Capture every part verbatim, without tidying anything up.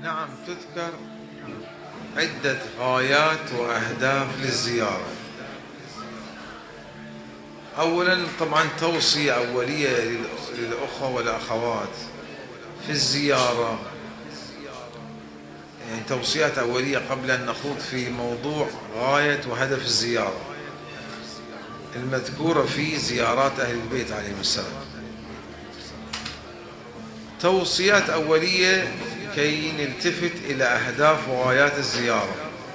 نعم، تذكر عدة غايات وأهداف للزيارة. أولا طبعا توصية أولية للأخوة والأخوات في الزيارة، يعني توصيات أولية قبل أن نخوض في موضوع غاية وهدف الزيارة المذكورة في زيارات أهل البيت عليهم السلام. توصيات أولية كي نلتفت إلى أهداف وغايات الزيارة.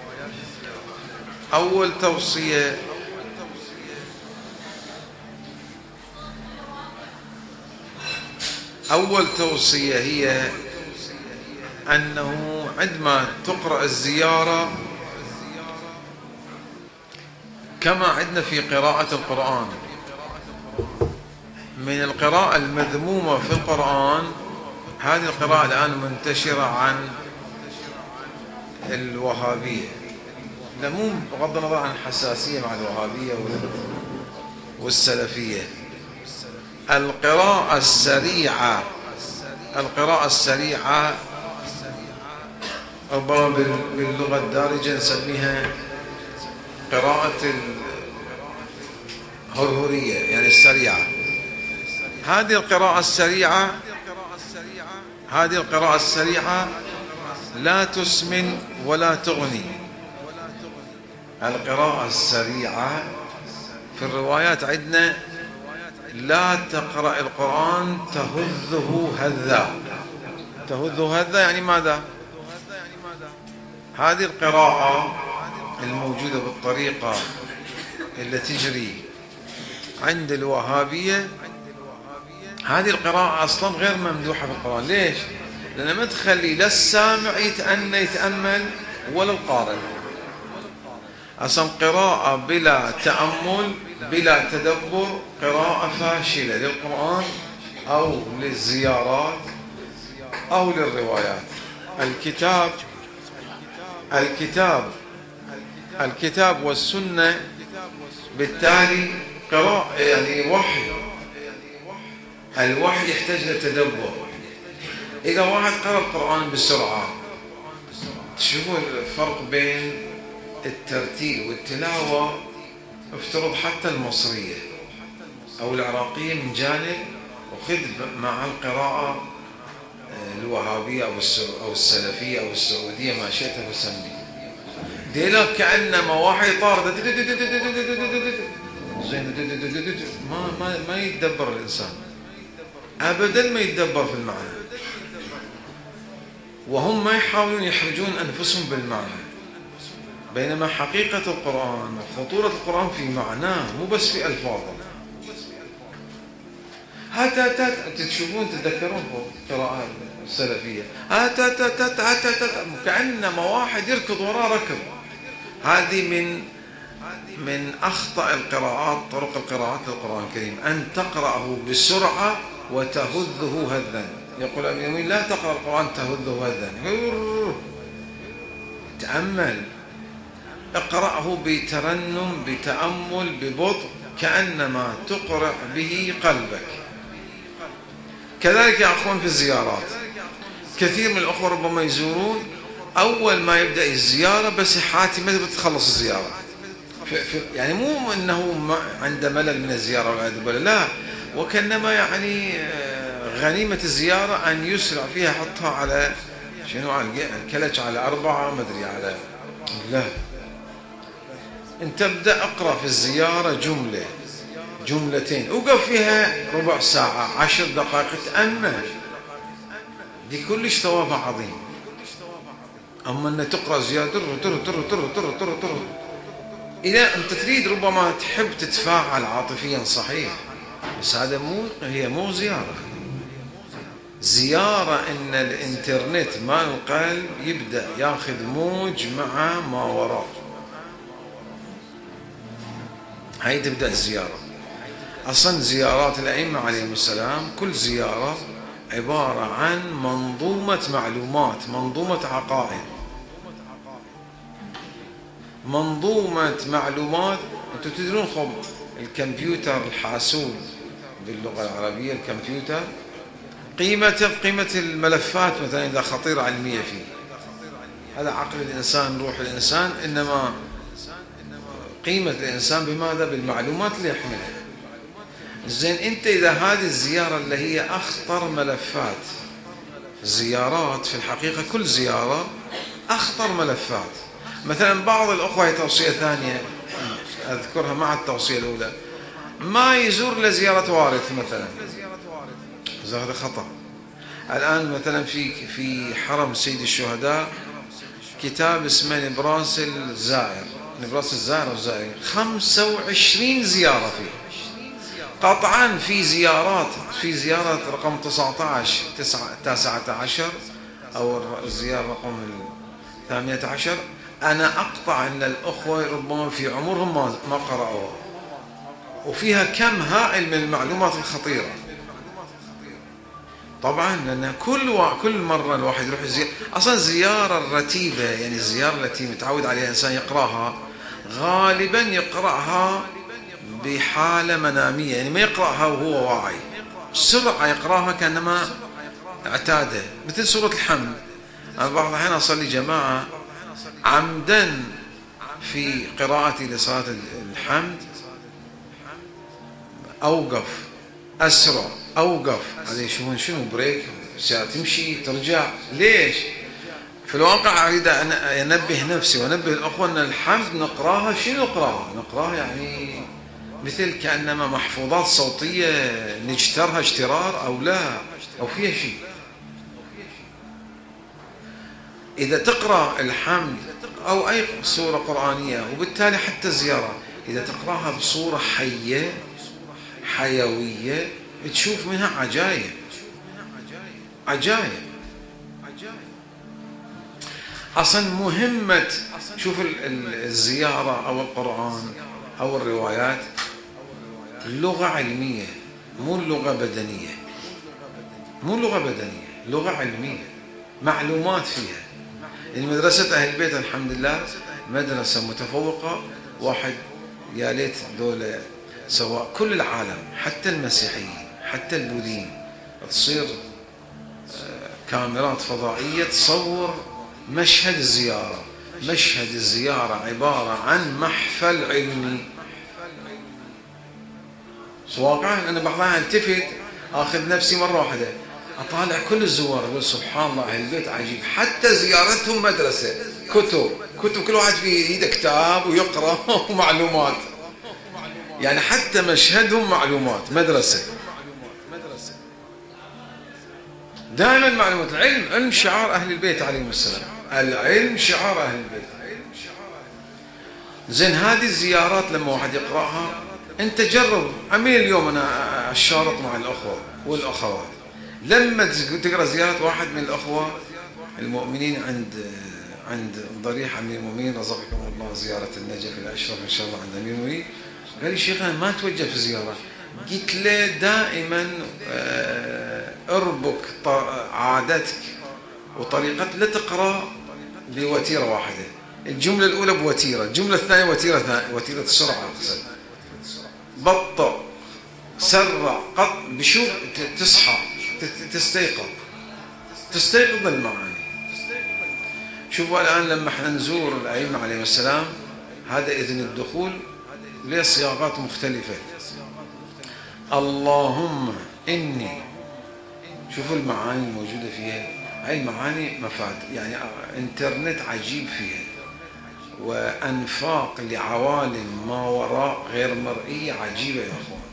أول توصية: أول توصية هي أنه عندما تقرأ الزيارة كما عندنا في قراءة القرآن، من القراءة المذمومة في القرآن هذه القراءة الآن منتشرة عن الوهابية، لا مو بغض النظر عن الحساسية مع الوهابية والسلفية. القراءة السريعة القراءة السريعة ربما باللغة الدارجة نسميها قراءة الهرهرية، يعني السريعة. هذه القراءة السريعة هذه القراءة السريعة لا تسمن ولا تغني. القراءة السريعة في الروايات عندنا: لا تقرأ القرآن تهذه هذا. تهذه هذا يعني ماذا؟ هذه القراءة الموجودة بالطريقة التي تجري عند الوهابية، هذه القراءة أصلا غير ممدوحة في القرآن. ليش؟ لأن ما تخلي لا السامع يتأنى يتأمل ولا القارئ. أصلا قراءة بلا تأمل بلا تدبر قراءة فاشلة للقرآن أو للزيارات أو للروايات. الكتاب الكتاب الكتاب والسنة بالتالي قراءة، يعني وحي. الوحي يحتاج لتدبر. إذا واحد قرأ القرآن بسرعة، تشوفوا الفرق بين الترتيل والتلاوة. افترض حتى المصرية أو العراقية من جانب، وخذ مع القراءة الوهابية أو السلفية أو السعودية، ما شئت فسمي، ديلا كأنما واحد طارد ما ما ما يتدبر الإنسان أبدا، ما يتدبر في المعنى، وهم ما يحاولون يحرجون أنفسهم بالمعنى. بينما حقيقة القرآن وخطورة القرآن في معناه، مو بس في ألفاظه. هات هات تشوفون تتذكرون القراءة السلفية، هات هات هات هات كأنما واحد يركض وراء ركض. هذه من من أخطأ القراءات، طرق القراءات للقرآن الكريم، أن تقرأه بسرعة وتهذه هذا. يقول أبي يمين: لا تقرأ القرآن تهذه هذا، تأمل، اقرأه بترنم بتأمل ببطء، كأنما تقرأ به قلبك. كذلك يا أخوان في الزيارات، كثير من الأخوة ربما يزورون، أول ما يبدأ الزيارة بس حاتي متى بتخلص الزيارة، يعني مو أنه عنده ملل من الزيارة والعياذ بالله، لا، وكأنما يعني غنيمة الزيارة أن يسرع فيها، حطها على شنو، على الكلش، على أربعة، ما أدري على، لا، أنت تبدأ أقرأ في الزيارة جملة جملتين، أوقف فيها ربع ساعة عشر دقائق، تأمل، دي كلش ثوابها عظيم. أما أن تقرأ زيادة تر تر تر تر تر تر تر إذا أنت تريد ربما تحب تتفاعل عاطفيا، صحيح، بس هذا مو هي مو زيارة. زيارة إن الإنترنت مال القلب يبدأ ياخذ موج مع ما وراء، هاي تبدأ الزيارة. أصلا زيارات الأئمة عليهم السلام كل زيارة عبارة عن منظومة معلومات، منظومة عقائد، منظومة معلومات. أنتم تدرون خب الكمبيوتر الحاسوب باللغة العربية، الكمبيوتر قيمته قيمة الملفات مثلا إذا خطيرة علمية فيه، هذا عقل الإنسان، روح الإنسان، إنما قيمة الإنسان بماذا؟ بالمعلومات اللي يحملها. زين أنت إذا هذه الزيارة اللي هي أخطر ملفات زيارات، في الحقيقة كل زيارة أخطر ملفات. مثلا بعض الأخوة، هي توصية ثانية أذكرها مع التوصية الأولى، ما يزور لزيارة وارث مثلا، هذا خطأ. الآن مثلا في في حرم سيد الشهداء كتاب اسمه نبراس الزائر، نبراس الزائر أو الزائر، خمسة وعشرين زيارة فيه. قطعا في زيارات، في زيارة رقم تسعة عشر تسعة عشر أو الزيارة رقم ثمانية عشر، أنا أقطع أن الأخوة ربما في عمرهم ما قرأوها، وفيها كم هائل من المعلومات الخطيرة. طبعا لأن كل كل مرة الواحد يروح يزير، أصلا الزيارة الرتيبة يعني الزيارة التي متعود عليها الإنسان يقرأها غالبا يقرأها بحالة منامية، يعني ما يقرأها وهو واعي، بسرعة يقرأها كأنما اعتاده، مثل سورة الحمد. أنا بعض الأحيان أصلي جماعة عمدا في قراءتي لصلاة الحمد أوقف، أسرع، أوقف، هذا يشوفون شنو بريك، تمشي ترجع، ليش؟ في الواقع أريد أن أنبه نفسي وأنبه الأخوة أن الحمد نقراها، شنو نقراها؟ نقراها يعني مثل كأنما محفوظات صوتية نجترها اشترار أو لا، أو فيها شيء. إذا تقرأ الحمد أو أي سورة قرآنية، وبالتالي حتى الزيارة إذا تقرأها بصورة حية حيوية تشوف منها عجائب عجائب. أصلا مهمة، شوف الزيارة أو القرآن أو الروايات لغة علمية، مو لغة بدنية، مو لغة بدنية، لغة علمية، معلومات فيها. المدرسة أهل البيت الحمد لله مدرسة متفوقة، واحد يا ليت دولة سواء كل العالم حتى المسيحيين حتى البوذيين تصير كاميرات فضائية تصور مشهد الزيارة. مشهد الزيارة عبارة عن محفل علمي. واقعا أنا بعضها التفت أخذ نفسي مرة واحدة أطالع كل الزوار أقول سبحان الله أهل البيت عجيب، حتى زيارتهم مدرسة، كتب كتب كل واحد في إيده كتاب ويقرأ ومعلومات، يعني حتى مشهدهم معلومات، مدرسة دائما معلومات. العلم علم شعار أهل البيت عليهم السلام، العلم شعار أهل البيت. زين هذه الزيارات لما واحد يقرأها، أنت جرب، عمين اليوم أنا الشارط مع الأخوة والأخوات، لما تقرأ زيارة واحد من الأخوة المؤمنين عند عند ضريح أمير المؤمنين رزقكم الله زيارة النجف الأشرف إن شاء الله عند أمير المؤمنين، قال لي شيخنا ما توجه في زيارة. قلت له دائما اربك عادتك وطريقتك، لا تقرأ بوتيرة واحدة، الجملة الأولى بوتيرة، الجملة الثانية وتيرة ثانية، وتيرة السرعة، بطأ سرع قط، بشوف تصحى تستيقظ تستيقظ المعاني. شوفوا الآن لما احنا نزور الأئمة عليهم السلام، هذا إذن الدخول له صياغات مختلفة. اللهم إني، شوفوا المعاني الموجودة فيها، هاي المعاني مفاد، يعني انترنت عجيب فيها، وأنفاق لعوالم ما وراء غير مرئية عجيبة يا أخوان.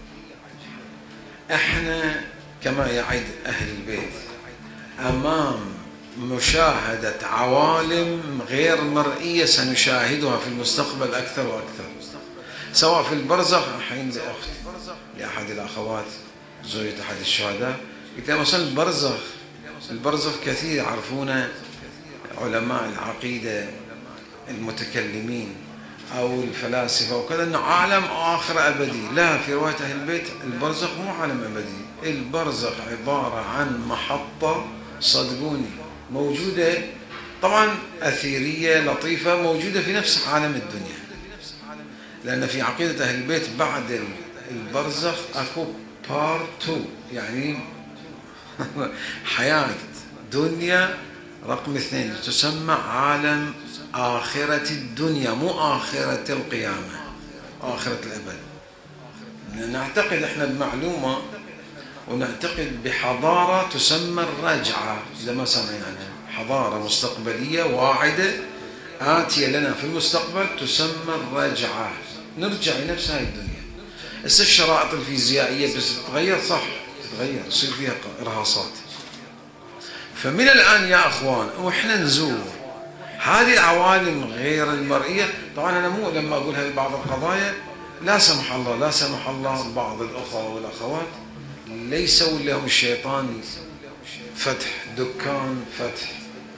احنا كما يعد أهل البيت أمام مشاهدة عوالم غير مرئية سنشاهدها في المستقبل أكثر وأكثر، سواء في البرزخ. حين لأخت لأحد الأخوات زوجة أحد الشهداء قلت لها مثلا البرزخ، البرزخ كثير يعرفون علماء العقيدة المتكلمين أو الفلاسفة وكذا أنه عالم آخر أبدي. لا، في رواية أهل البيت البرزخ مو عالم أبدي، البرزخ عبارة عن محطة، صدقوني، موجودة طبعا أثيرية لطيفة، موجودة في نفس عالم الدنيا، لأن في عقيدة أهل البيت بعد البرزخ أكو بار تو، يعني حياة دنيا رقم اثنين تسمى عالم آخرة الدنيا، مو آخرة القيامة، آخرة الأبد. نعتقد احنا بمعلومة ونعتقد بحضارة تسمى الرجعة، إذا ما سمعنا حضارة مستقبلية واعدة آتية لنا في المستقبل تسمى الرجعة، نرجع لنفس هاي الدنيا. بس الشرائط الفيزيائية بس تتغير، صح تتغير، يصير فيها إرهاصات. فمن الآن يا أخوان وإحنا نزور هذه العوالم غير المرئية. طبعا أنا مو لما أقول هذه بعض القضايا لا سمح الله لا سمح الله بعض الأخوة والأخوات ليسوا لهم الشيطان فتح دكان، فتح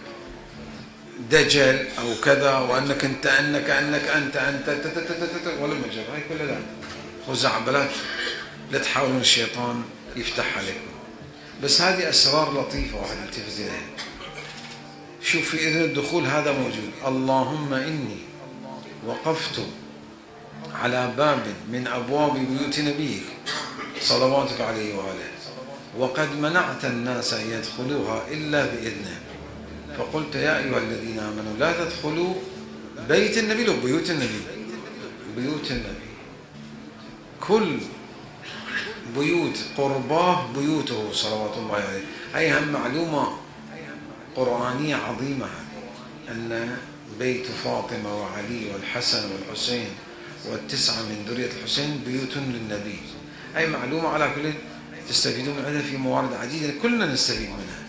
دجل أو كذا، وأنك أنت أنك أنك أنت أنت ولا مجر، هاي كلها لا خزعبلات لا تحاولون الشيطان يفتح عليكم. بس هذه أسرار لطيفة واحد يلتفت إليها. شوف في إذن الدخول هذا موجود. اللهم إني وقفت على باب من أبواب بيوت نبيك صلواتك عليه وآله، وقد منعت الناس أن يدخلوها إلا بإذنه، فقلت يا أيها الذين آمنوا لا تدخلوا بيت النبي، لو بيوت النبي، بيوت النبي كل بيوت قرباه بيوته صلوات الله عليه. هي هم معلومة قرآنية عظيمة، أن بيت فاطمة وعلي والحسن والحسين والتسعة من ذرية الحسين بيوت للنبي. أي معلومة على كل تستفيدون منها في موارد عديدة كلنا نستفيد منها.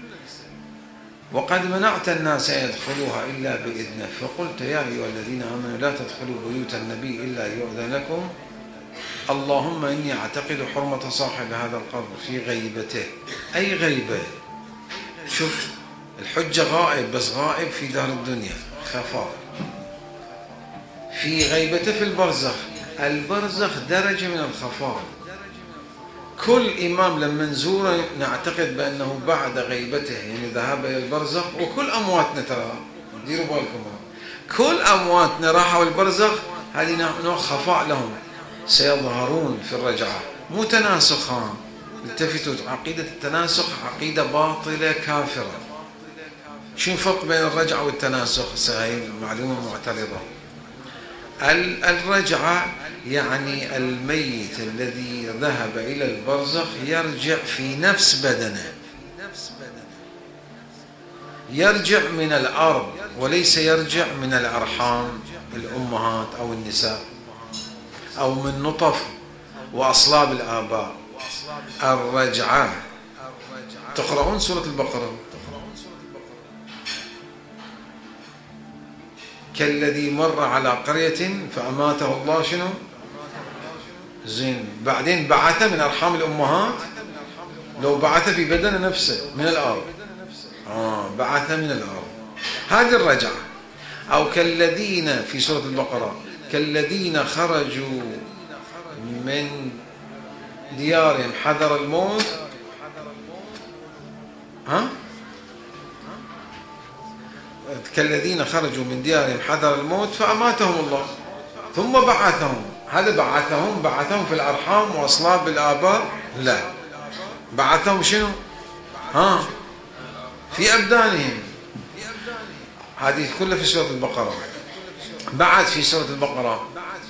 وقد منعت الناس أن يدخلوها إلا بإذنه، فقلت يا أيها الذين آمنوا لا تدخلوا بيوت النبي إلا يؤذن لكم. اللهم إني أعتقد حرمة صاحب هذا القبر في غيبته، أي غيبة. شوف الحجة غائب، بس غائب في دار الدنيا خفاء، في غيبته في البرزخ. البرزخ درجة من الخفاء. كل إمام لما نزوره نعتقد بأنه بعد غيبته يعني ذهب إلى البرزخ. وكل أمواتنا ترى ديروا بالكم، كل أمواتنا راحوا البرزخ، هذه نوع خفاء لهم، سيظهرون في الرجعة. مو تناسخا، التفتوا، عقيدة التناسخ عقيدة باطلة كافرة. شو الفرق بين الرجعة والتناسخ؟ هاي معلومة معترضة. الرجعة يعني الميت الذي ذهب إلى البرزخ يرجع في نفس بدنه، يرجع من الأرض وليس يرجع من الأرحام الأمهات أو النساء أو من نطف وأصلاب الآباء. الرجعة تقرؤون سورة البقرة، كالذي مر على قرية فأماته الله شنو زين، بعدين بعث من أرحام الأمهات، لو بعث في بدن نفسه من الأرض، آه بعث من الأرض، هذه الرجعة. أو كالذين في سورة البقرة كالذين خرجوا من ديارهم حذر الموت، ها كالذين خرجوا من ديارهم حذر الموت فأماتهم الله ثم بعثهم. هذا بعثهم بعثهم في الأرحام وأصلاب الآباء؟ لا، بعثهم شنو؟ ها في أبدانهم. هذه كلها في سورة البقرة. بعد في سورة البقرة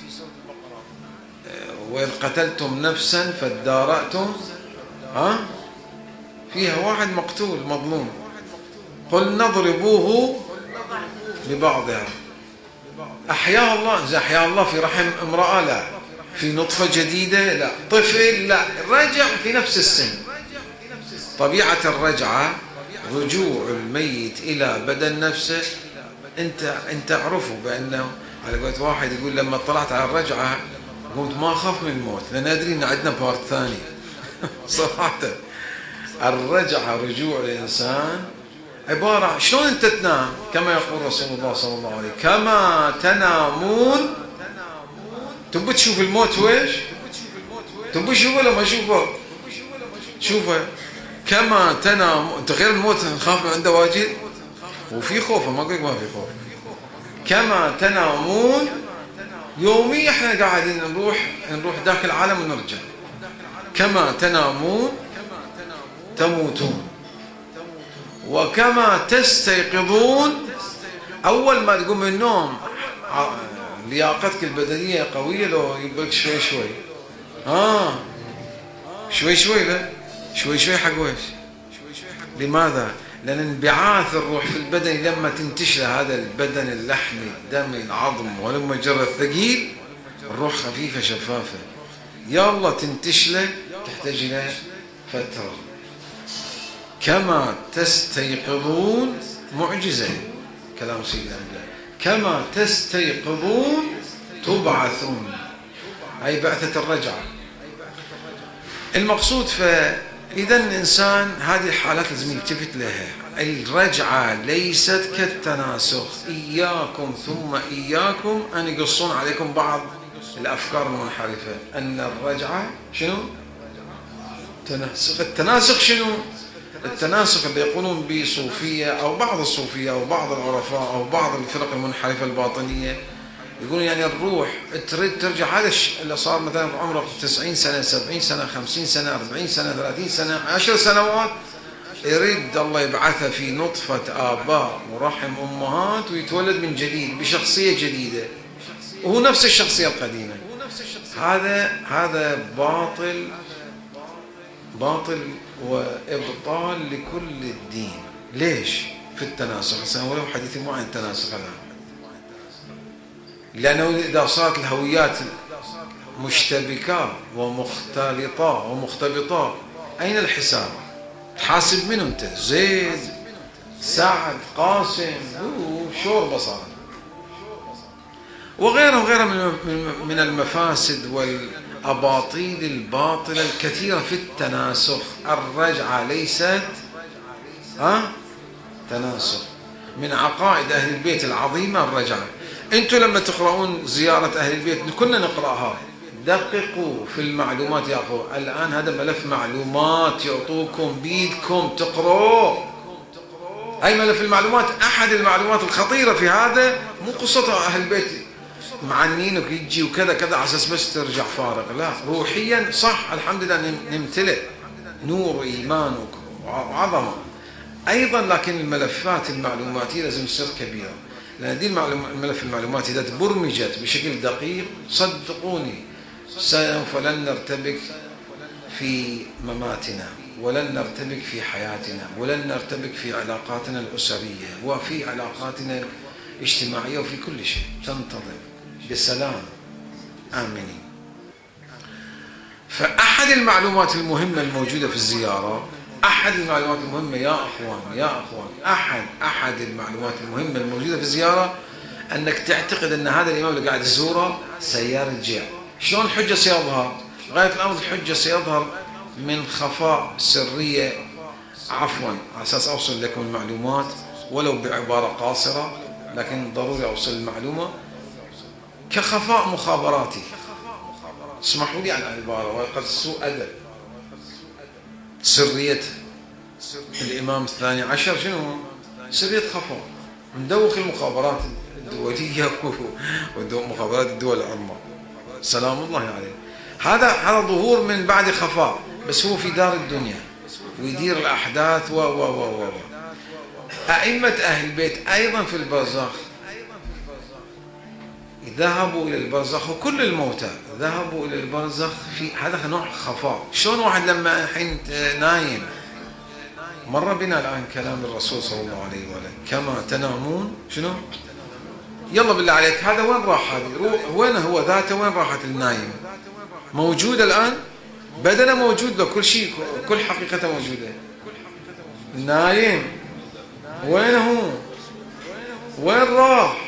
وإذ قتلتم نفسا فادارأتم، ها فيها واحد مقتول مظلوم، قل نضربوه ببعضها. أحياه الله، إذا أحياه الله في رحم امرأة لا، في نطفة جديدة لا، طفل لا، رجع في نفس السن. طبيعة الرجعة رجوع الميت إلى بدن نفسه. أنت أنت تعرفوا بأنه على قولة واحد يقول لما طلعت على الرجعة قلت ما أخاف من الموت لأن أدري أن عندنا بارت ثاني. صراحة الرجعة رجوع الإنسان عبارة شلون أنت تنام، كما يقول رسول الله صلى الله عليه وسلم كما تنامون. تبي تشوف الموت ويش؟ تبي تشوفه ولا ما تشوفه؟ شوفه كما تنام. أنت غير الموت نخاف من عنده واجد وفي خوف، ما أقولك ما في خوف. كما تنامون يوميا احنا قاعدين نروح نروح ذاك العالم ونرجع. كما تنامون تموتون. وكما تستيقظون. أول ما تقوم من النوم لياقتك البدنية قوية، لو يبقى شوي شوي آه شوي شوي لا شوي شوي حق ويش. لماذا؟ لأن انبعاث الروح في البدن لما تنتشل هذا البدن اللحمي الدم العظم ولما جرى الثقيل، الروح خفيفة شفافة، يلا تنتشله تحتاج إلى فترة. كما تستيقظون معجزة كلام سيدنا الأنبياء، كما تستيقظون تبعثون، أي بعثة الرجعة. المقصود فإذا الإنسان هذه الحالات لازم يلتفت لها. الرجعة ليست كالتناسخ، إياكم ثم إياكم أن يقصون عليكم بعض الأفكار المنحرفة أن الرجعة شنو؟ تناسخ. التناسخ شنو؟ التناسخ اللي يقولون به صوفية أو بعض الصوفية أو بعض العرفاء أو بعض الفرق المنحرفة الباطنية، يقولون يعني الروح تريد ترجع. هذا اللي صار مثلا عمره تسعين سنة سبعين سنة خمسين سنة أربعين سنة ثلاثين سنة عشر سنوات، يريد الله يبعثه في نطفة آباء ورحم أمهات ويتولد من جديد بشخصية جديدة وهو نفس الشخصية القديمة. هذا هذا باطل باطل وإبطال لكل الدين. ليش؟ في التناسخ. سنقول حديث مو عن التناسخ الآن، لأنه إذا صارت الهويات مشتبكة ومختلطة ومختلطة أين الحساب؟ تحاسب منه أنت؟ زيد، سعد، قاسم، شوربة صارت، وغيره وغيره من المفاسد والأباطيل الباطلة الكثيرة في التناسخ. الرجعة ليست ها تناسخ. من عقائد أهل البيت العظيمة الرجعة. أنتم لما تقرؤون زيارة أهل البيت كنا نقرأها، دققوا في المعلومات يا أخو. الآن هذا ملف معلومات يعطوكم بيدكم تقرأوا. أي ملف المعلومات، أحد المعلومات الخطيرة في هذا مو قصة أهل البيت معنينك يجي وكذا كذا على أساس بس ترجع فارغ، لا، روحيا صح الحمد لله نمتلئ نور إيمان وعظمة أيضا، لكن الملفات المعلوماتية لازم تصير كبيرة. لأن دي الملف المعلوماتي إذا تبرمجت بشكل دقيق صدقوني سوف لن نرتبك في مماتنا، ولن نرتبك في حياتنا، ولن نرتبك في علاقاتنا الأسرية وفي علاقاتنا الاجتماعية وفي كل شيء، تنتظم بسلام آمنين. فأحد المعلومات المهمة الموجودة في الزيارة، أحد المعلومات المهمة يا أخوان يا أخوان أحد أحد المعلومات المهمة الموجودة في الزيارة أنك تعتقد أن هذا الإمام اللي قاعد تزوره سيرجع. شلون الحجة سيظهر؟ غاية الأمر الحجة سيظهر من خفاء سرية، عفوا على أساس أوصل لكم المعلومات ولو بعبارة قاصرة، لكن ضروري أوصل المعلومة كخفاء مخابراتي. اسمحوا لي على العبارة وقد سوء أدب. سرية الإمام الثاني عشر شنو؟ سرية خفاء، مدوخ المخابرات الدولية ومخابرات الدول العظمى سلام الله عليه. هذا هذا ظهور من بعد خفاء، بس هو في دار الدنيا ويدير الأحداث و و و و أئمة أهل البيت أيضا في البرزخ ذهبوا إلى البرزخ، وكل الموتى ذهبوا إلى البرزخ في هذا نوع خفاء. شلون واحد لما الحين نايم، مر بنا الآن كلام الرسول صلى الله عليه وسلم كما تنامون شنو؟ يلا بالله عليك هذا وين راح؟ هذه وين هو ذاته؟ وين راحت النايم؟ موجود الآن، بدنه موجود له، كل شيء كل حقيقته موجودة. النايم وين هو؟ وين راح؟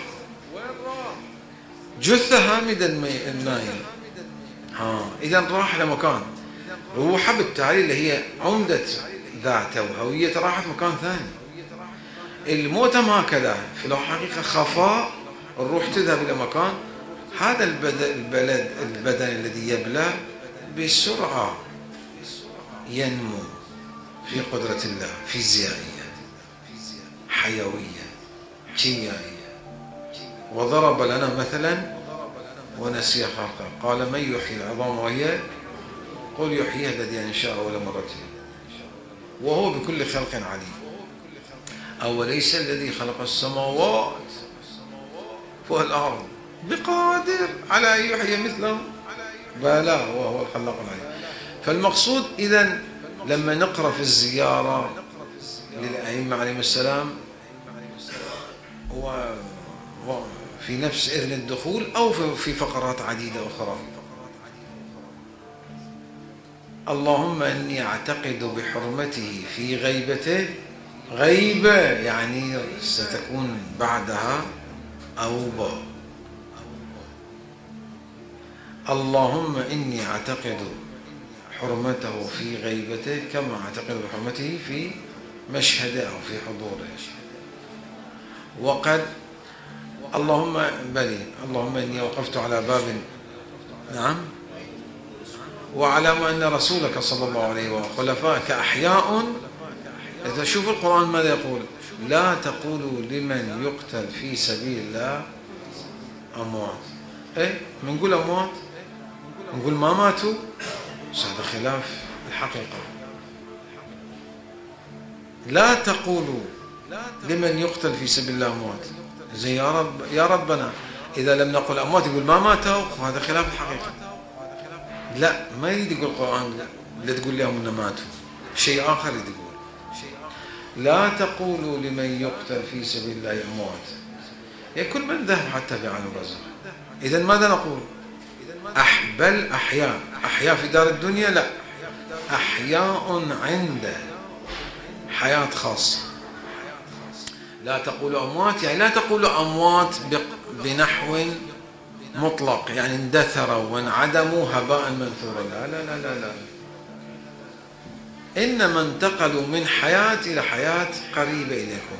جثة هامدة النايم. ها إذا راح لمكان، روحه بالتالي اللي هي عمدة ذاته وهويته راحت مكان ثاني. الموتم هكذا في الحقيقة خفاء، الروح تذهب إلى مكان. هذا البلد البدن الذي يبلى بسرعة ينمو في قدرة الله، فيزيائية حيوية كيميائية. وضرب لنا مثلا ونسي خلقه قال من يحيي العظام وهي قل يحييها الذي أنشأها أول مرة وهو بكل خلق عليم. أوليس الذي خلق السماوات والأرض بقادر على أن يحيي مثلهم بلى وهو الخلاق العليم. فالمقصود إذن لما نقرأ في الزيارة للأئمة عليهم السلام وفي نفس إذن الدخول أو في فقرات عديدة أخرى، اللهم إني أعتقد بحرمته في غيبته، غيبة يعني ستكون بعدها أوبة. اللهم إني أعتقد حرمته في غيبته كما أعتقد بحرمته في مشهده أو في حضوره. وقد اللهم بلي اللهم إني وقفت على باب، نعم، وأعلم أن رسولك صلى الله عليه وسلم وخلفائك أحياء. إذا شوف القرآن ماذا يقول؟ لا تقولوا لمن يقتل في سبيل الله أموات. إيه منقول أموات، نقول ما ماتوا، هذا خلاف الحقيقة. لا تقولوا لمن يقتل في سبيل الله أموات، زي يا رب يا ربنا إذا لم نقل أموات يقول ما ماتوا، وهذا خلاف الحقيقة. لا، ما يريد يقول القرآن لا تقول لهم أن ماتوا، شيء آخر يريد يقول لا تقولوا لمن يقتل في سبيل الله أموات، يعني كل من ذهب حتى بعن الرزق. إذن ماذا نقول؟ أح بل أحياء. أحياء في دار الدنيا؟ لا، أحياء عنده حياة خاصة. لا تقولوا أموات يعني لا تقولوا أموات بنحو مطلق، يعني اندثروا وانعدموا هباء منثورا، لا لا لا لا لا، إنما انتقلوا من حياة إلى حياة قريبة إليكم.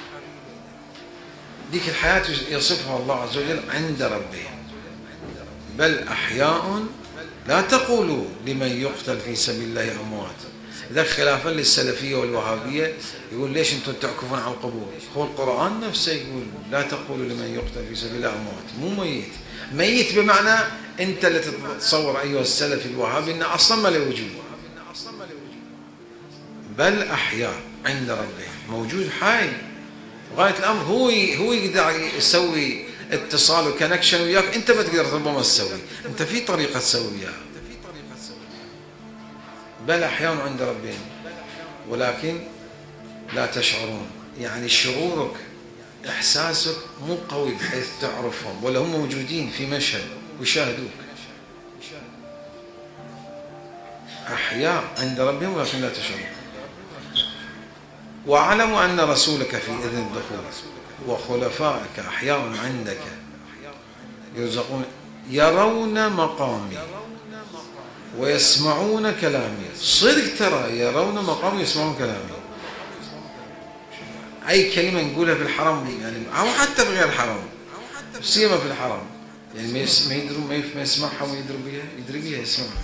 ديك الحياة يصفها الله عز وجل عند ربهم. بل أحياء لا تقولوا لمن يقتل في سبيل الله أموات. ذاك خلافا للسلفية والوهابية يقول ليش أنتم تعكفون على القبور؟ هو القرآن نفسه يقول لا تقولوا لمن يقتل في سبيل الله أموات، مو ميت. ميت بمعنى أنت اللي تتصور أيها السلفي الوهابي أنه أصلا ما له وجود. بل أحياء عند ربهم، موجود حي غاية الأمر. هو هو يقدر يسوي اتصال وكونكشن وياك، أنت ما تقدر ربما تسوي، أنت في طريقة تسويها. بل أحياء عند ربهم ولكن لا تشعرون، يعني شعورك إحساسك مو قوي بحيث تعرفهم، ولا هم موجودين في مشهد ويشاهدوك. أحياء عند ربهم ولكن لا تشعرون. واعلموا أن رسولك في إذن الدخول وخلفائك أحياء عندك يرزقون يرون مقامي ويسمعون كلامي. صدق ترى يرون مقامي ويسمعون كلامي. أي كلمة نقولها في الحرم يعني أو حتى في غير الحرم، سيما في الحرم، يعني ما يدروا ما يسمعها ويدروا بها، يدري بها يسمعها،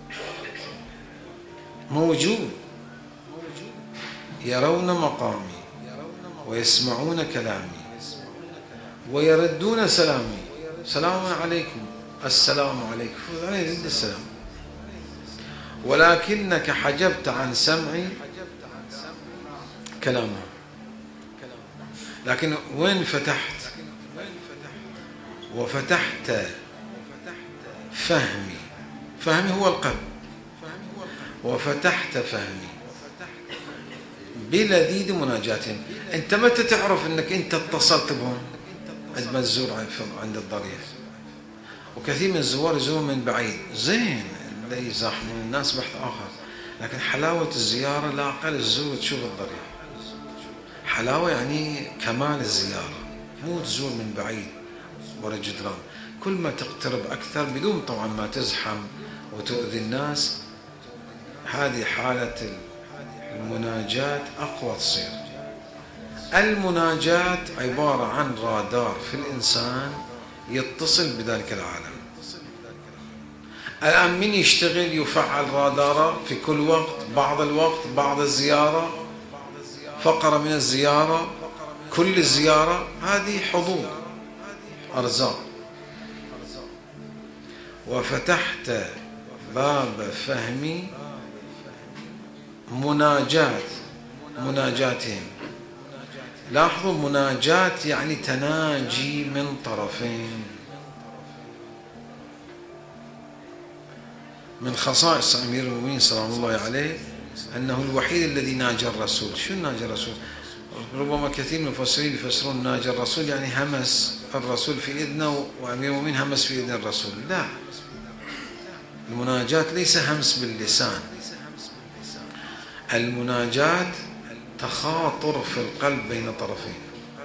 موجود. يرون مقامي ويسمعون كلامي ويردون سلامي. سلام عليكم، السلام عليكم، عليه رد السلام. ولكنك حجبت عن سمعي كلامه. لكن وين فتحت؟ وفتحت فهمي. فهمي هو القلب. وفتحت فهمي بلذيذ مناجاتهم. انت متى تعرف انك انت اتصلت بهم؟ عندما تزور عند الضريح. وكثير من الزوار يزورون من بعيد، زين لا يزاحمون الناس بحث اخر، لكن حلاوة الزيارة لا اقل تزور تشوف الضريح. حلاوة يعني كمال الزيارة، مو تزور من بعيد ورا جدران. كل ما تقترب اكثر بدون طبعا ما تزحم وتؤذي الناس، هذه حالة المناجاة أقوى تصير. المناجاة عبارة عن رادار في الإنسان يتصل بذلك العالم. الآن من يشتغل يفعل راداره في كل وقت، بعض الوقت، بعض الزيارة، فقرة من الزيارة، كل الزيارة، هذه حضور أرزاق. وفتحت باب فهمي مناجاة مناجاتهم لاحظوا مناجات يعني تناجي من طرفين. من خصائص أمير المؤمنين سلام الله عليه أنه الوحيد الذي ناجى الرسول. شو ناجى الرسول؟ ربما كثير من المفسرين يفسرون ناجى الرسول يعني همس الرسول في إذنه، وأمير المؤمنين همس في إذن الرسول. لا، المناجاة ليس همس باللسان، المناجاة تخاطر في القلب بين طرفين.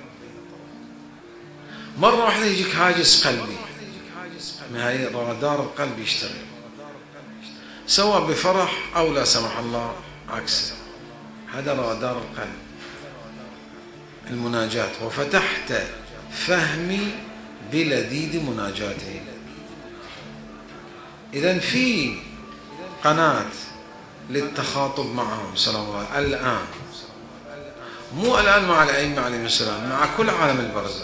مرة واحدة يجيك هاجس قلبي، ما هي رادار القلب يشتغل، سواء بفرح أو لا سمح الله عكسه، هذا رادار القلب المناجاة. وفتحت فهمي بلذيذ مناجاته. إذن في قناة للتخاطب معهم سلام الله الآن، مو الآن مع الأئمة عليهم السلام، مع كل عالم البرزخ،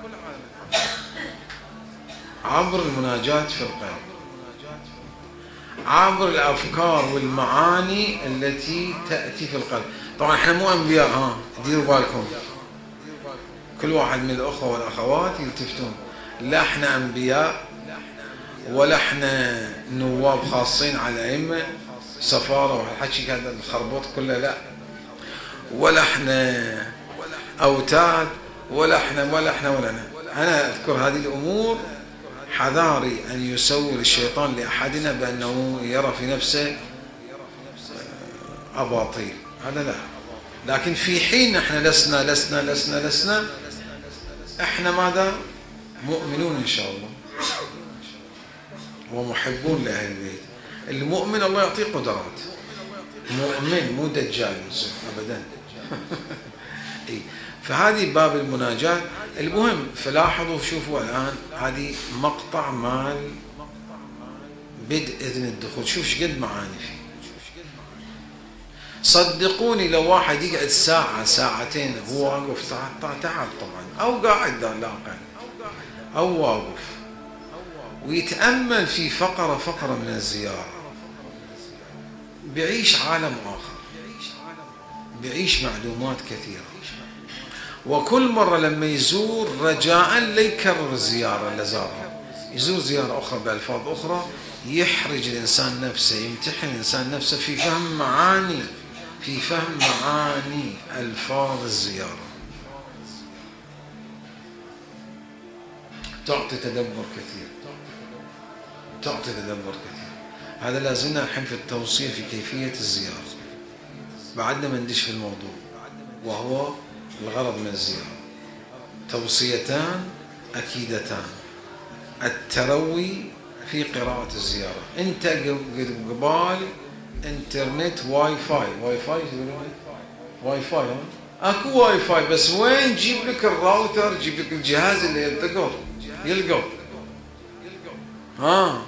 عبر المناجاة في القلب، عبر الأفكار والمعاني التي تأتي في القلب. طبعا احنا مو أنبياء، ها ديروا بالكم، كل واحد من الأخوة والأخوات يلتفتون، لا احنا أنبياء ولا احنا نواب خاصين على الأئمة سفارة وحكي هذا الخربوط كله، لا، ولا احنا أوتاد ولا احنا ولا احنا ولا انا. أنا أذكر هذه الأمور حذاري أن يسول الشيطان لأحدنا بأنه يرى في نفسه أباطيل، هذا لا. لكن في حين احنا لسنا لسنا لسنا لسنا احنا ماذا؟ مؤمنون إن شاء الله ومحبون لأهل البيت. المؤمن الله يعطيه قدرات، مؤمن مو دجال أبدا. فهذه باب المناجاة. المهم فلاحظوا، شوفوا الآن هذه مقطع مال بدء إذن الدخول، شوف شقد معاني فيه. صدقوني لو واحد يقعد ساعة ساعتين هو واقف تعب طبعا، أو قاعد لا أقل، أو واقف ويتأمل في فقرة فقرة من الزيارة، بيعيش عالم آخر، بيعيش معلومات كثيرة. وكل مرة لما يزور رجاء لا يكرر الزيارة اللي زارها، يزور زيارة أخرى بألفاظ أخرى، يحرج الإنسان نفسه، يمتحن الإنسان نفسه في فهم معاني في فهم معاني ألفاظ الزيارة، تعطي تدبر كثير، تعطي تدبر كثير. هذا لازلنا الحين في التوصية في كيفية الزيارة، بعدنا ما ندش في الموضوع، وهو الغرض من الزيارة. توصيتان أكيدتان: التروي في قراءة الزيارة. أنت قبال انترنت واي فاي، واي فاي واي فاي ها؟ اكو واي فاي، بس وين جيب لك الراوتر، جيب لك الجهاز اللي يلتقط يلقط. ها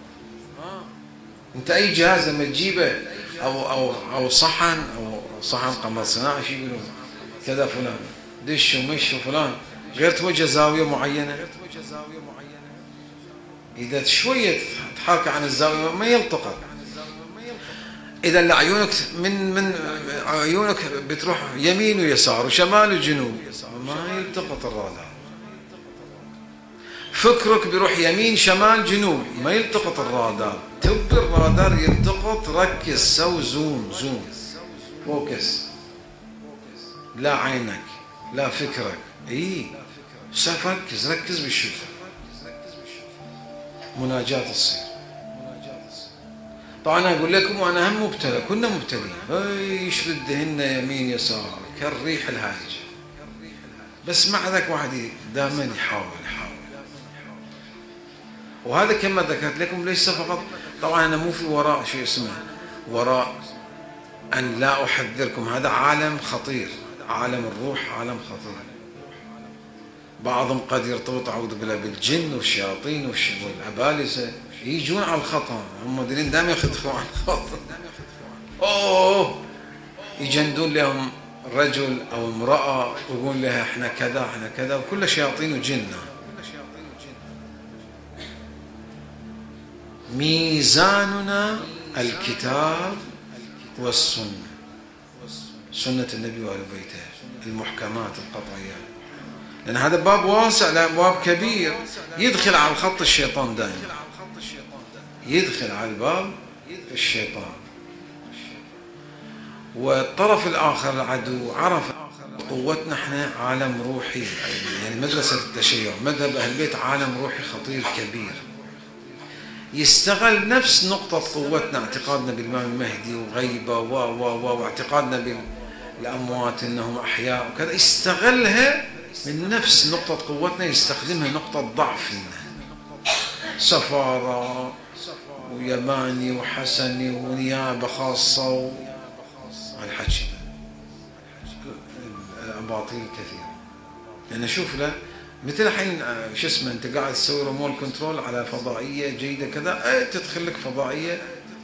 انت اي جهاز لما تجيبه او او او صحن او صحن قمر صناعي شو يقولون كذا فلان دش ومش وفلان، غير توجه زاويه معينه، اذا شويه تحرك عن الزاويه ما يلتقط. إذا لعيونك من من عيونك بتروح يمين ويسار وشمال وجنوب، ما يلتقط الرادار. فكرك بيروح يمين شمال جنوب، ما يلتقط الرادار. تبي الرادار يلتقط، ركز، سو زوم زوم فوكس، لا عينك لا فكرك، اي سف ركز ركز بالشوف. مناجاة تصير. طبعا أنا أقول لكم وأنا هم مبتلى، كنا مبتلين، يشرد دهنا يمين يسار كالريح الهائجة، بس مع ذاك واحد دائما يحاول يحاول. وهذا كما ذكرت لكم ليس فقط، طبعا أنا مو في وراء شو اسمه، وراء أن لا أحذركم، هذا عالم خطير، عالم الروح عالم خطير. بعضهم قد يرتبط أعوذ بالله بالجن والشياطين والعبالسة، يجون على الخطأ، هم دلين دائما يخطفون على الخطأ. أوه يجندون لهم رجل أو امرأة ويقول لها احنا كذا احنا كذا، وكل شياطين وجنة. ميزاننا الكتاب والسنة، سنة النبي وآل بيته المحكمات القطعيات، لأن هذا باب واسع، لا باب كبير يدخل على الخط الشيطان دائما، يدخل على الباب الشيطان. والطرف الآخر العدو عرف قوتنا احنا عالم روحي، يعني مدرسة التشيع مذهب أهل البيت عالم روحي خطير كبير، يستغل نفس نقطة قوتنا، اعتقادنا بالإمام المهدي وغيبة و و و واعتقادنا بالأموات أنهم أحياء وكذا، يستغلها من نفس نقطة قوتنا يستخدمها نقطة ضعف فينا، سفارة ويماني وحسني ونيابة خاصة والحكي الأباطيل كثيرة. لأن يعني شوف له مثل الحين شو اسمه أنت قاعد تسوي ريموت كنترول على فضائية جيدة كذا، تدخل لك فضائية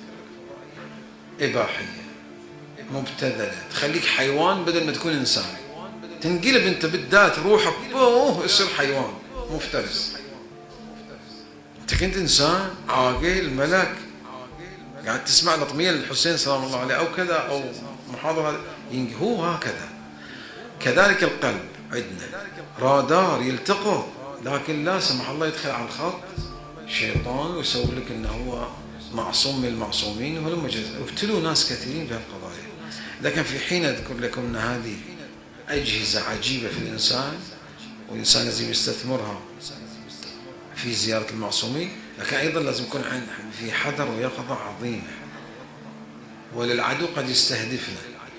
إباحية مبتذلة تخليك حيوان بدل ما تكون إنسان، تنقلب أنت بالذات روحك بوه يصير حيوان مفترس. أنت كنت إنسان عاقل ملك قاعد تسمع لطمية للحسين سلام الله عليه أو كذا أو محاضرة، هو هكذا. كذلك القلب عندنا رادار يلتقط، لكن لا سمح الله يدخل على الخط شيطان ويسوي لك انه هو معصوم من المعصومين، ولما ابتلوا ناس كثيرين في هالقضايا. لكن في حين اذكر لكم ان هذه اجهزه عجيبه في الانسان، والانسان لازم يستثمرها في زياره المعصومين، لكن ايضا لازم يكون في حذر ويقظه عظيمه. وللعدو قد يستهدفنا،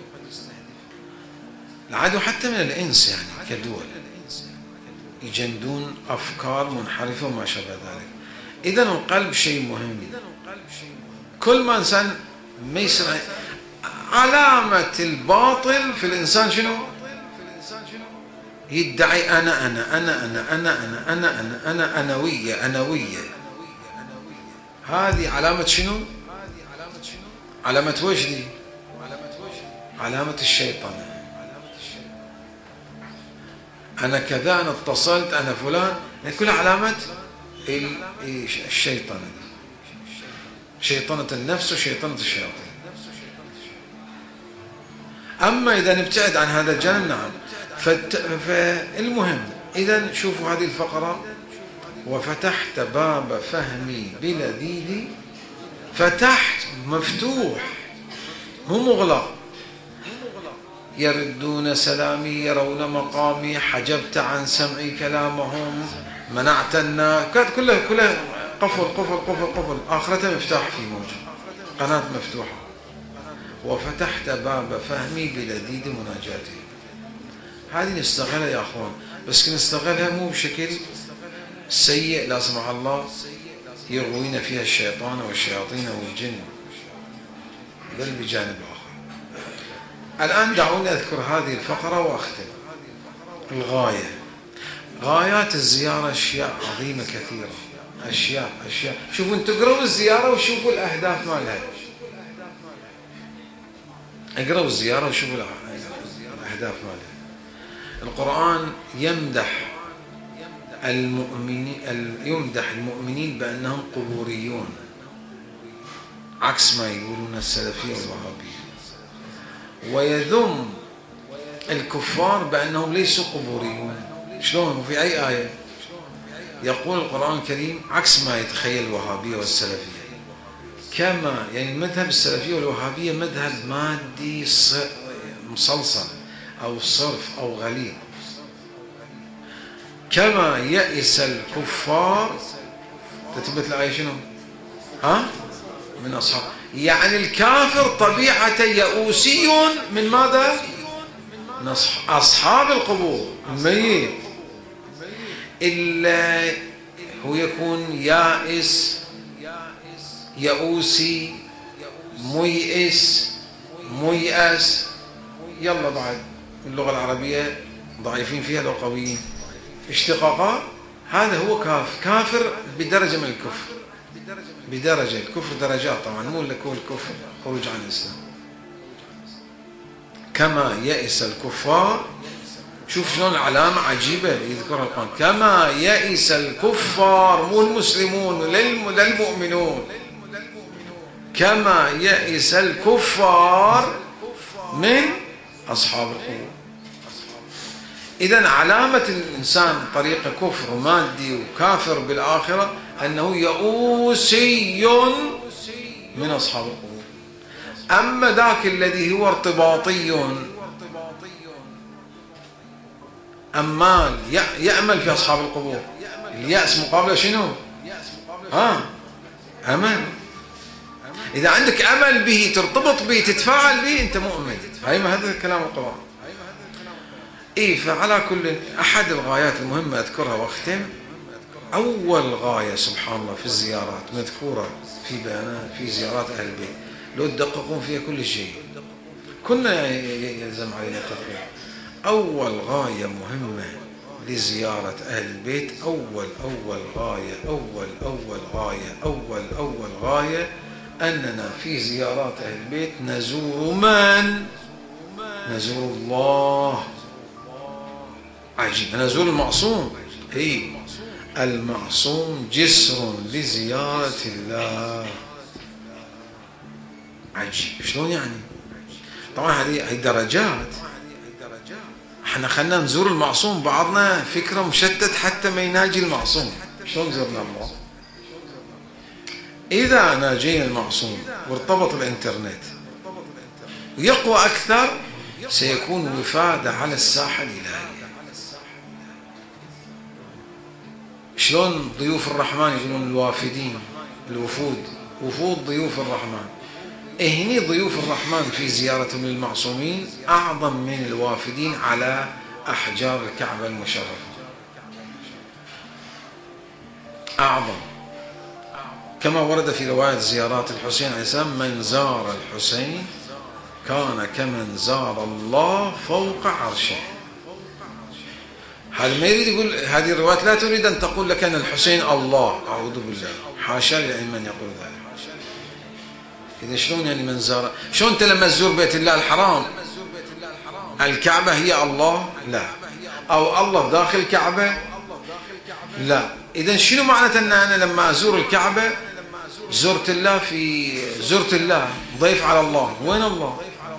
العدو حتى من الإنس يعني كدول يجندون أفكار منحرفة وما شابه ذلك. إذن القلب شيء مهم. كل ما إنسان ما يصير علامة الباطل في الإنسان شنو؟ يدعي أنا أنا أنا أنا أنا أنا أنا أنا أنا أنوية أنوية. هذه علامة شنو؟ علامة وجدي، علامة الشيطان. أنا كذا، أنا اتصلت، أنا فلان، كل علامة الشيطان، شيطانة النفس وشيطانة الشياطين. أما إذا نبتعد عن هذا الجانب نعم. فالمهم إذا شوفوا هذه الفقرة: وفتحت باب فهمي بلذيذ. فتحت مفتوح مو مغلق. يردون سلامي يرون مقامي، حجبت عن سمعي كلامهم، منعت الناس، كانت كلها كلها قفل قفل قفل قفل، آخرتها مفتاح في موجود، قناة مفتوحة. وفتحت باب فهمي بلذيذ مناجاتي. هذه نستغلها يا أخوان، بس نستغلها مو بشكل سيء لا سمح الله يغوينا فيها الشيطان والشياطين والجن، بل بجانب آخر. الآن دعوني أذكر هذه الفقرة وأختم. الغاية، غايات الزيارة أشياء عظيمة كثيرة، أشياء أشياء شوفوا أنتوا اقرأوا الزيارة وشوفوا الأهداف مالها. اقرأوا الزيارة وشوفوا الأهداف مالها. القرآن يمدح المؤمنين يمدح المؤمنين بأنهم قبوريون، عكس ما يقولون السلفية والوهابية، ويذم الكفار بأنهم ليسوا قبوريون. شلون؟ وفي أي آية يقول القرآن الكريم عكس ما يتخيل الوهابية والسلفية. كما يعني المذهب السلفية والوهابية مذهب مادي مصلصل أو صرف أو غليظ. كما يئس الكفار، تثبت الآية شنو؟ ها؟ من أصحاب، يعني الكافر طبيعة يئوسي من ماذا؟ من أصحاب القبور، الميت. إلا هو يكون يائس، يئوسي، ميئس، ميأس. يلا بعد اللغة العربية ضعيفين فيها لو قويين. اشتقاقات، هذا هو كاف كافر بدرجة من الكفر، بدرجة. الكفر درجات طبعا، مو لك هو الكفر خروج عن الإسلام. كما يئس الكفار، شوف شلون علامة عجيبة يذكرها القرآن. كما يئس الكفار، مو المسلمون لا المؤمنون، كما يئس الكفار من أصحاب القبور. إذن علامة الإنسان طريق كفر مادي وكافر بالآخرة أنه يئوسي من أصحاب القبور. أما ذاك الذي هو ارتباطي أمال يأمل في أصحاب القبور، اليأس مقابله شنو؟ ها أمل. إذا عندك أمل به ترتبط به تتفاعل به أنت مؤمن. هاي ما هذا كلام القرآن. إيه فعلى كل أحد الغايات المهمة أذكرها وأختم. أول غاية سبحان الله في الزيارات مذكورة في بيانات في زيارات أهل البيت، لو تدققون فيها كل شيء كنا يلزم علينا التدقيق. أول غاية مهمة لزيارة أهل البيت، أول أول غاية أول أول غاية أول أول غاية أننا في زيارات أهل البيت نزور من؟ نزور الله. عجيب، نزور المعصوم. إيه المعصوم جسر لزيارة الله. عجيب، شلون يعني؟ طبعا هذه هي درجات. احنا خلنا نزور المعصوم، بعضنا فكرة مشتت حتى ما يناجي المعصوم. شلون زرنا الله؟ إذا ناجينا المعصوم وارتبط الإنترنت ويقوى أكثر سيكون وفادة على الساحة الإلهية. شلون ضيوف الرحمن يقولون الوافدين، الوفود، وفود ضيوف الرحمن. هني ضيوف الرحمن في زيارتهم للمعصومين أعظم من الوافدين على أحجار الكعبة المشرفة، أعظم. كما ورد في رواية زيارات الحسين عليه السلام: من زار الحسين كان كمن زار الله فوق عرشه. هذا ما يريد يقول، هذه الروايات لا تريد أن تقول لك أن الحسين الله، أعوذ بالله، حاشا لمن يقول ذلك. إذا شلون يعني من زار؟ شلون أنت لما تزور بيت الله الحرام الكعبة هي الله؟ لا. أو الله داخل الكعبة؟ لا. إذا شنو معنى أن أنا لما أزور الكعبة زرت الله في زرت الله ضيف على الله؟ وين الله؟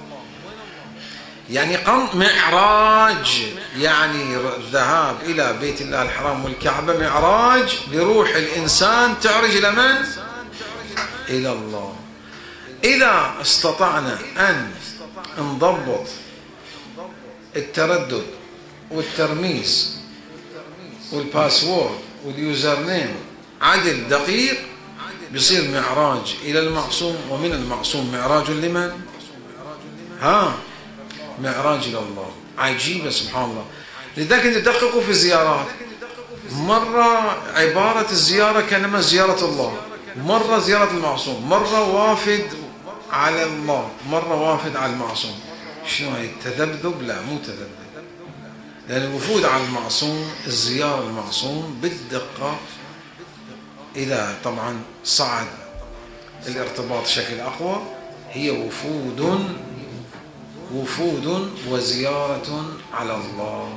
يعني قم معراج، يعني الذهاب إلى بيت الله الحرام والكعبة معراج لروح الإنسان تعرج إلى من؟ إلى الله. إذا استطعنا أن نضبط التردد والترميز والباسورد واليوزر نيم عدل دقيق بيصير معراج إلى المعصوم، ومن المعصوم معراج لمن؟ ها معراج إلى الله. عجيبة سبحان الله. لذلك تدققوا في الزيارات، مرة عبارة الزيارة كانما زيارة الله، مرة زيارة المعصوم، مرة وافد على الله، مرة وافد على المعصوم. شنو هي التذبذب؟ لا مو تذبذب، لأن الوفود على المعصوم، الزيارة المعصوم بالدقة إذا طبعا صعد الارتباط بشكل أقوى هي وفود وفود وزيارة على الله.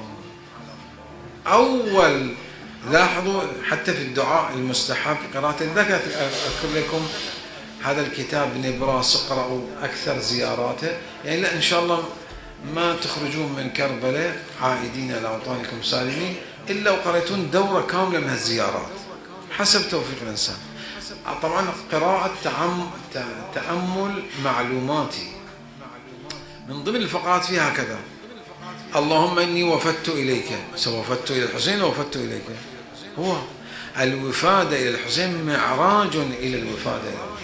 أول لاحظوا حتى في الدعاء المستحب قراءة الذكر، أذكر لكم هذا الكتاب ابن براس اقرأوا أكثر زياراته، يعني لا إن شاء الله ما تخرجون من كربلاء عائدين إلى أوطانكم سالمين إلا وقرأتون دورة كاملة من الزيارات حسب توفيق الإنسان. طبعا قراءة تأمل معلوماتي من ضمن الفقرات فيها كذا: اللهم إني وفدت إليك، سواء وفدت إلى الحسين أو وفدت إليك. هو الوفادة إلى الحسين معراج إلى الوفادة إلى الله.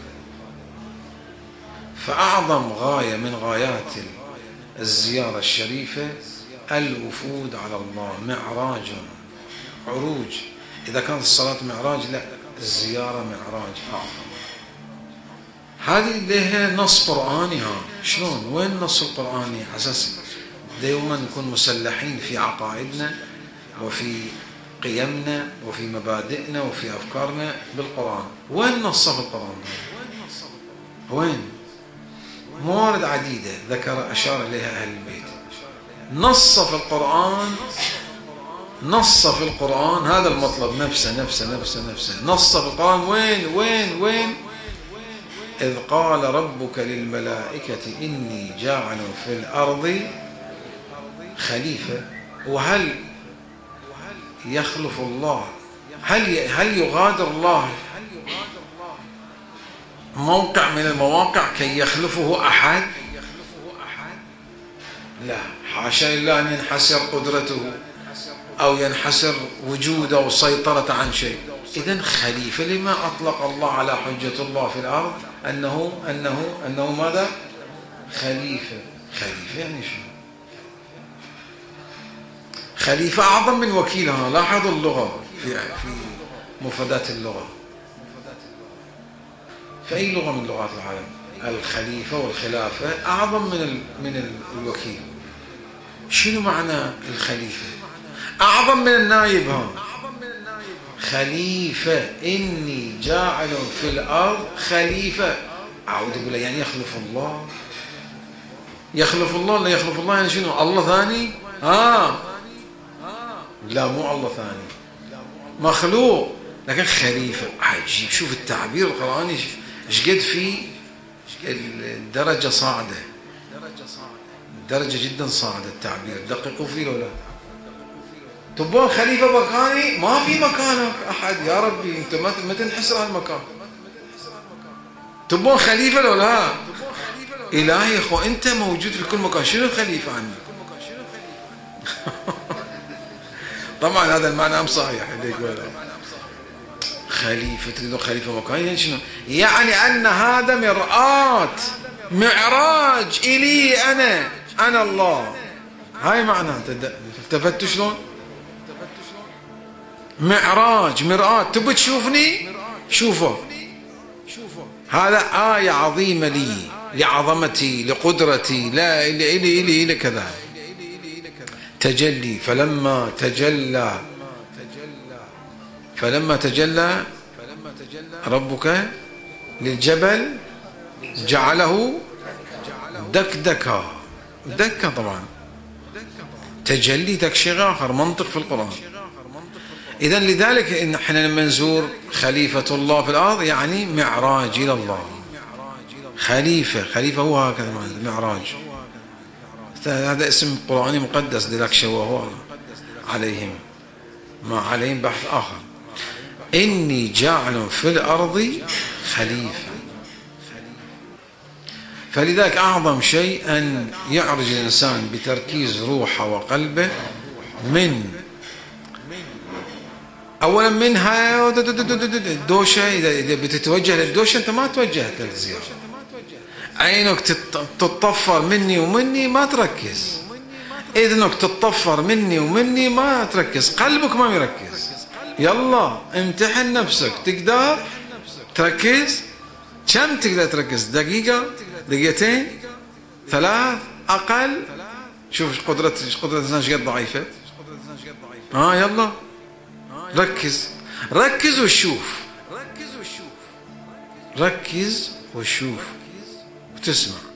فأعظم غاية من غايات الزيارة الشريفة الوفود على الله، معراج، عروج. إذا كانت الصلاة معراج، لا الزيارة معراج أعظم. هذه لها نص قرآني. ها شلون؟ وين النص القرآني؟ أساس دائما نكون مسلحين في عقائدنا وفي قيمنا وفي مبادئنا وفي أفكارنا بالقرآن. وين نص في القرآن؟ وين؟ موارد عديدة ذكر أشار إليها أهل البيت. نص في القرآن، نص في القرآن هذا المطلب نفسه نفسه نفسه نفسه نص في القرآن. وين وين وين؟ إذ قال ربك للملائكة إني جاعل في الأرض خليفة. وهل يخلف الله، هل هل يغادر الله موقع من المواقع كي يخلفه أحد؟ لا، حاشا لله أن ينحسر قدرته أو ينحسر وجوده وسيطرة عن شيء. إذن خليفة، لما أطلق الله على حجة الله في الأرض أنه أنه أنه ماذا؟ خليفة. خليفة يعني شو؟ خليفة أعظم من وكيلها. لاحظوا اللغة في في مفردات اللغة، في أي لغة من لغات العالم الخليفة والخلافة أعظم من من الوكيل. شنو معنى الخليفة؟ أعظم من النائب. ها، خليفة، إني جاعل في الأرض خليفة. أعود أقول يعني يخلف الله، يخلف الله. لا يخلف الله يعني شنو؟ الله ثاني؟ آه لا، مو الله ثاني، مخلوق لكن خليفة. عجيب، شوف التعبير القرآني ايش قد فيه الدرجة صاعدة، درجة جدا صاعدة التعبير. دققوا فيه ولا تبون خليفة مكاني؟ ما في مكانك أحد يا ربي، أنت ما تنحسر هالمكان. تبون خليفة لو لا؟ إلهي أخو أنت موجود في كل مكان، شنو الخليفة عني؟ طبعا هذا المعنى مو صحيح اللي يقوله خليفة. تريدون خليفة مكاني يعني شنو؟ يعني أن هذا مرآة، معراج إلي أنا، أنا الله. هاي معناه. التفتوا شلون؟ معراج، مرآة. تبي تشوفني؟ شوفه. هذا آية عظيمة لي، لعظمتي، لقدرتي، لا إلي إلي إلي, إلي كذا. تجلي. فلما تجلى فلما تجلى ربك للجبل جعله دكدكا. دكا طبعا تجلي دك شيء آخر، منطق في القرآن. إذن لذلك إن احنا لما نزور خليفة الله في الأرض يعني معراج إلى الله. خليفة، خليفة هو هكذا معراج. هذا اسم قرآني مقدس لذلك شوهوه عليهم، ما عليهم بحث آخر. إني جاعل في الأرض خليفة. فلذلك أعظم شيء أن يعرج الإنسان بتركيز روحه وقلبه من أولا منها الدوشة. إذا بتتوجه للدوشة أنت ما توجهت للزيارة. عينك تتطفر مني ومني ما تركز، إذنك تتطفر مني ومني ما تركز، قلبك ما يركز. يلا امتحن نفسك، تقدر تركز؟ كم تقدر تركز؟ دقيقة، دقيقتين، ثلاث، أقل؟ شوف قدرة قدرة الإنسان شقد ضعيفة. ها آه يلا ركز، ركز وشوف، ركز وشوف وتسمع.